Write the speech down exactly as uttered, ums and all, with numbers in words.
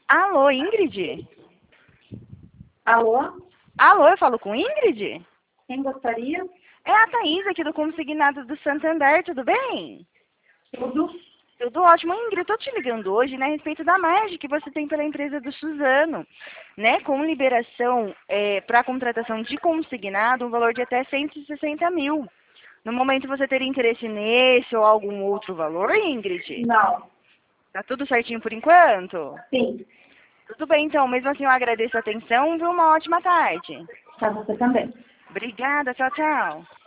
Alô, Ingrid? Alô? Alô, eu falo com Ingrid? Quem gostaria? É a Thaís aqui do Consignado do Santander, tudo bem? Tudo? Tudo ótimo. Ingrid, eu tô te ligando hoje, né, a respeito da margem que você tem pela empresa do Suzano, né, com liberação é, para contratação de consignado, um valor de até cento e sessenta mil. No momento você teria interesse nesse ou algum outro valor, Ingrid? Não. Tá tudo certinho por enquanto? Sim. Tudo bem, então. Mesmo assim, eu agradeço a atenção, viu? Uma ótima tarde. Pra você também. Obrigada. Tchau, tchau.